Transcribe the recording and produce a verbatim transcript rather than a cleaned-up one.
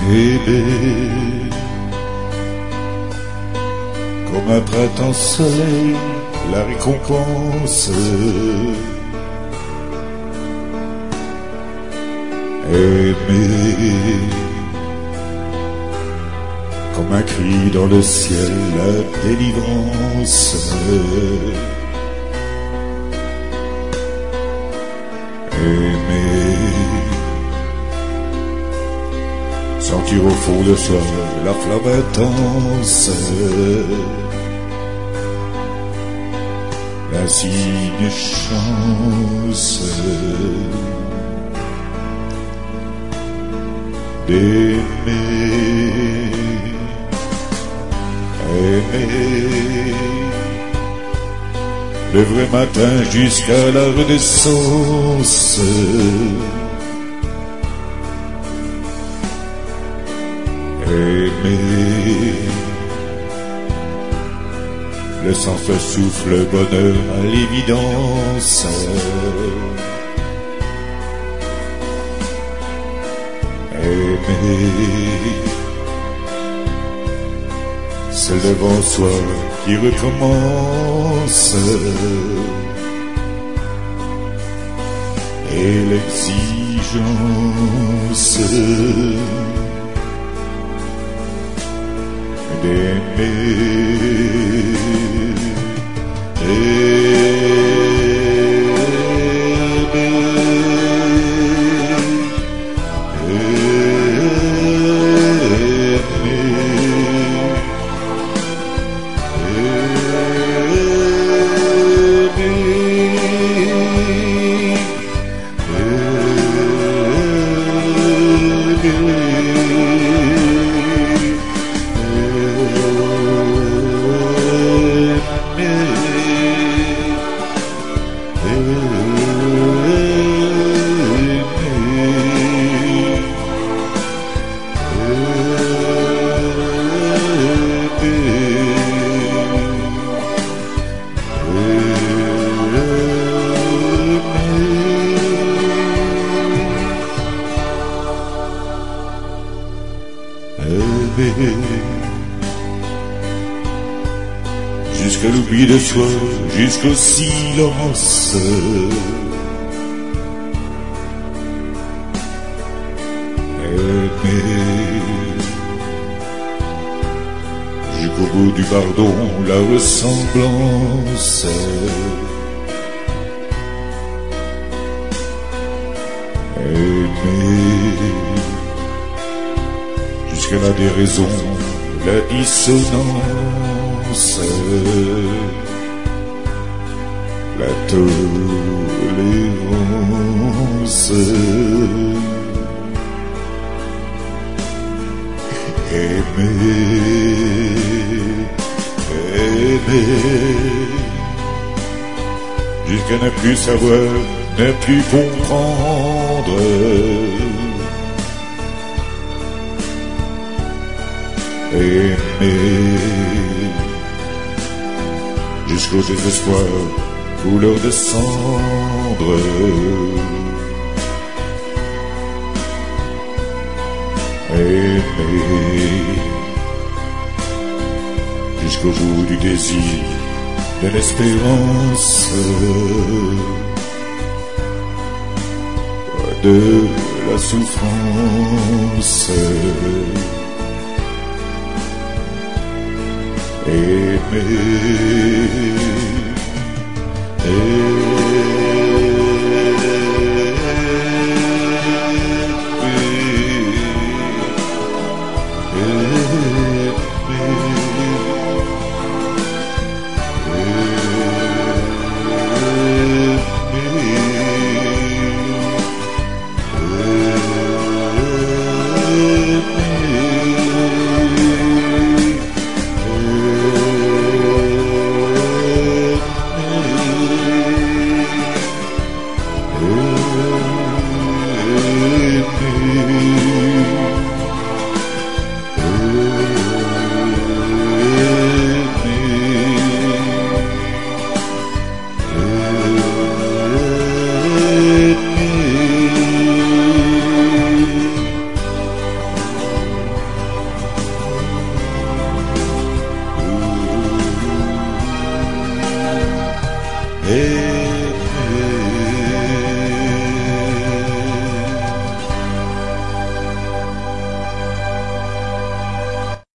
aimer comme un printemps soleil, la récompense. Aimer comme un cri dans le ciel, la délivrance. Aimer, sentir au fond de soi la flamme intense, l'insigne chance d'aimer, aimer le vrai matin jusqu'à la renaissance. Aimer le sens, le souffle, le bonheur à l'évidence. Aimer c'est devant soi qui recommence, et l'exigence d'aimer. Jusqu'à l'oubli de soi, jusqu'au silence. Aimer jusqu'au bout du pardon, la ressemblance. Aimer jusqu'à la déraison, la dissonance, la tolérance. Aimer, aimer jusqu'à ne plus savoir, ne plus comprendre. Aimer jusqu'au désespoir, couleur de cendre. Aimer jusqu'au bout du désir, de l'espérance, de la souffrance. Aimer, aimer.